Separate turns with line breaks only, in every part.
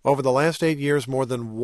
Over the last 8 years, more than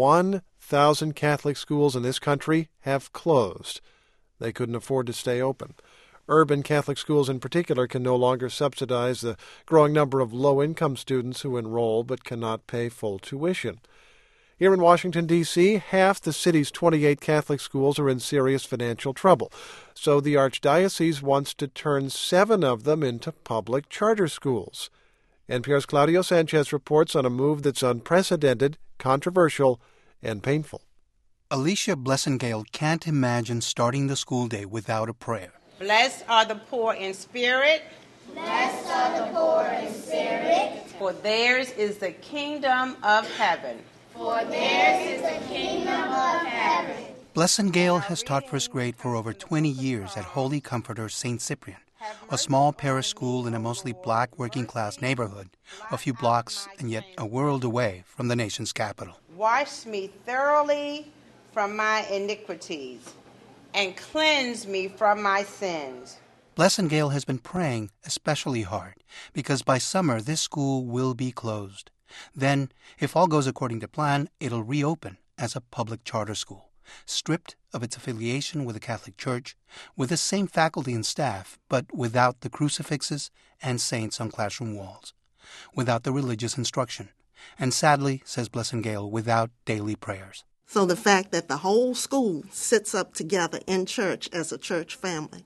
1,000 Catholic schools in this country have closed. They couldn't afford to stay open. Urban Catholic schools in particular can no longer subsidize the growing number of low-income students who enroll but cannot pay full tuition. Here in Washington, D.C., half the city's 28 Catholic schools are in serious financial trouble. So the Archdiocese wants to turn 7 of them into public charter schools. NPR's Claudio Sanchez reports on a move that's unprecedented, controversial, and painful.
Alicia Blessingale can't imagine starting the school day without a prayer.
Blessed are the poor in spirit.
Blessed are the poor in spirit.
For theirs is the kingdom of heaven.
For theirs is the kingdom of heaven.
Blessingale has taught first grade for over 20 years at Holy Comforter St. Cyprian, a small parish school in a mostly black working-class neighborhood, a few blocks and yet a world away from the nation's capital.
Wash me thoroughly from my iniquities and cleanse me from my sins.
Blessingale has been praying especially hard because by summer this school will be closed. Then, if all goes according to plan, it'll reopen as a public charter school, stripped of its affiliation with the Catholic Church, with the same faculty and staff, but without the crucifixes and saints on classroom walls, without the religious instruction, and sadly, says Blessingale, without daily prayers.
So the fact that the whole school sits up together in church as a church family,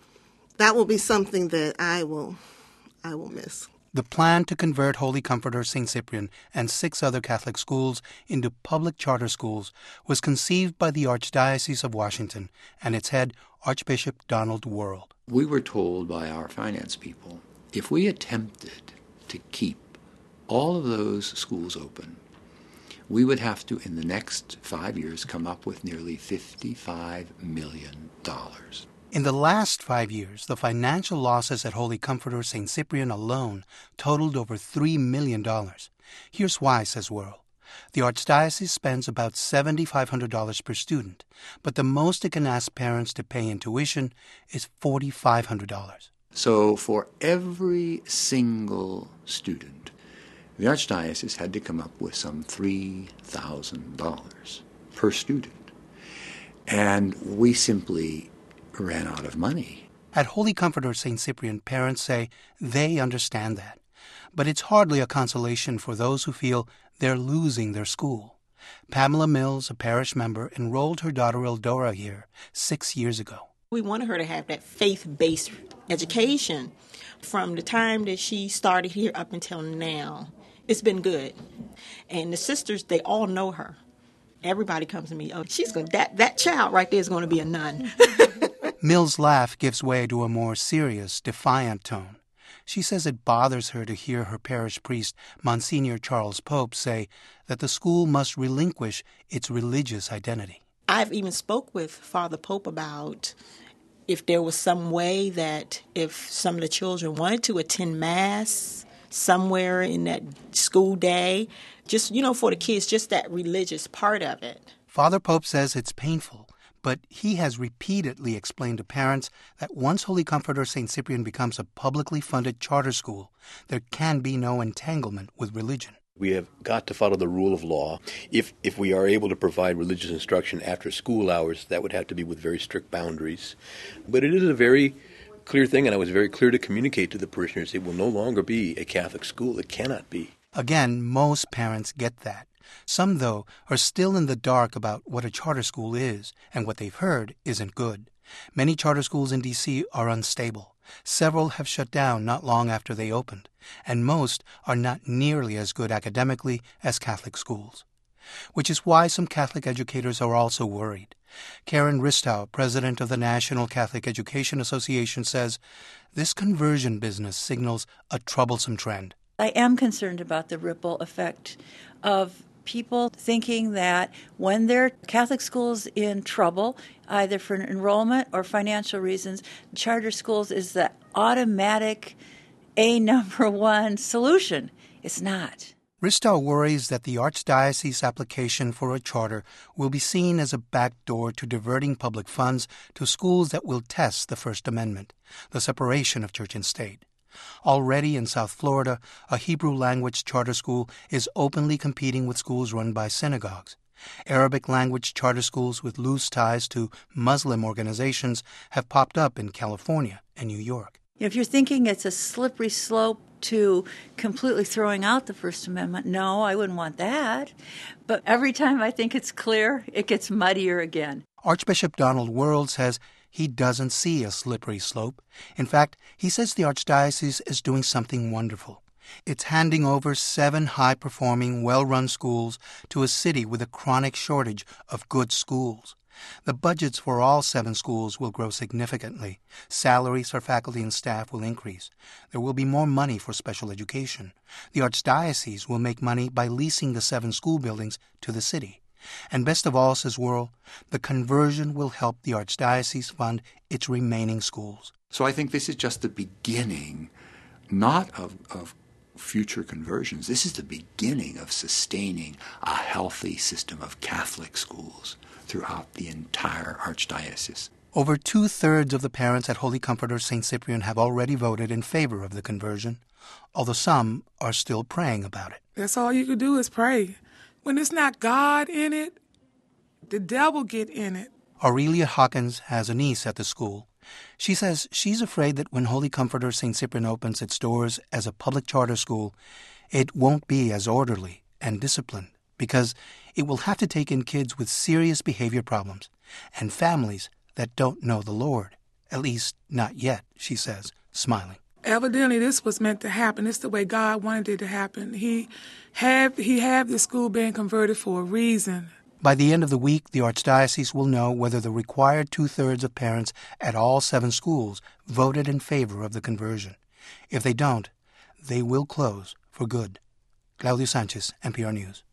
that will be something that I will miss.
The plan to convert Holy Comforter St. Cyprian and 6 other Catholic schools into public charter schools was conceived by the Archdiocese of Washington and its head, Archbishop Donald Wuerl.
We were told by our finance people, if we attempted to keep all of those schools open, we would have to, in the next 5 years, come up with nearly $55 million.
In the last 5 years, the financial losses at Holy Comforter St. Cyprian alone totaled over $3 million. Here's why, says Wuerl. The Archdiocese spends about $7,500 per student, but the most it can ask parents to pay in tuition is $4,500.
So for every single student, the Archdiocese had to come up with some $3,000 per student. And we simply ran out of money.
At Holy Comforter St. Cyprian, parents say they understand that. But it's hardly a consolation for those who feel they're losing their school. Pamela Mills, a parish member, enrolled her daughter Eldora here 6 years ago.
We wanted her to have that faith-based education. From the time that she started here up until now, it's been good. And the sisters, they all know her. Everybody comes to me, oh, that child right there is going to be a nun.
Mills' laugh gives way to a more serious, defiant tone. She says it bothers her to hear her parish priest, Monsignor Charles Pope, say that the school must relinquish its religious identity.
I've even spoke with Father Pope about if there was some way that if some of the children wanted to attend Mass somewhere in that school day, just, for the kids, just that religious part of it.
Father Pope says it's painful, but he has repeatedly explained to parents that once Holy Comforter St. Cyprian becomes a publicly funded charter school, there can be no entanglement with religion.
We have got to follow the rule of law. If we are able to provide religious instruction after school hours, that would have to be with very strict boundaries. But it is a very clear thing, and I was very clear to communicate to the parishioners, it will no longer be a Catholic school. It cannot be.
Again, most parents get that. Some, though, are still in the dark about what a charter school is, and what they've heard isn't good. Many charter schools in D.C. are unstable. Several have shut down not long after they opened, and most are not nearly as good academically as Catholic schools. Which is why some Catholic educators are also worried. Karen Ristow, president of the National Catholic Education Association, says this conversion business signals a troublesome trend.
I am concerned about the ripple effect of people thinking that when their Catholic school's in trouble, either for enrollment or financial reasons, charter schools is the automatic number one solution. It's not.
Ristow worries that the Archdiocese application for a charter will be seen as a backdoor to diverting public funds to schools that will test the First Amendment, the separation of church and state. Already in South Florida, a Hebrew-language charter school is openly competing with schools run by synagogues. Arabic-language charter schools with loose ties to Muslim organizations have popped up in California and New York.
If you're thinking it's a slippery slope to completely throwing out the First Amendment, no, I wouldn't want that. But every time I think it's clear, it gets muddier again.
Archbishop Donald Wuerl says he doesn't see a slippery slope. In fact, he says the Archdiocese is doing something wonderful. It's handing over 7 high-performing, well-run schools to a city with a chronic shortage of good schools. The budgets for all 7 schools will grow significantly. Salaries for faculty and staff will increase. There will be more money for special education. The Archdiocese will make money by leasing the 7 school buildings to the city. And best of all, says Wuerl, the conversion will help the Archdiocese fund its remaining schools.
So I think this is just the beginning, not of future conversions. This is the beginning of sustaining a healthy system of Catholic schools throughout the entire Archdiocese.
Over 2/3 of the parents at Holy Comforter St. Cyprian have already voted in favor of the conversion, although some are still praying about it.
That's all you can do is pray. When it's not God in it, the devil get in it.
Aurelia Hawkins has a niece at the school. She says she's afraid that when Holy Comforter St. Cyprian opens its doors as a public charter school, it won't be as orderly and disciplined because it will have to take in kids with serious behavior problems and families that don't know the Lord. At least not yet, she says, smiling.
Evidently, this was meant to happen. It's the way God wanted it to happen. He had the school being converted for a reason.
By the end of the week, the Archdiocese will know whether the required 2/3 of parents at all 7 schools voted in favor of the conversion. If they don't, they will close for good. Claudio Sanchez, NPR News.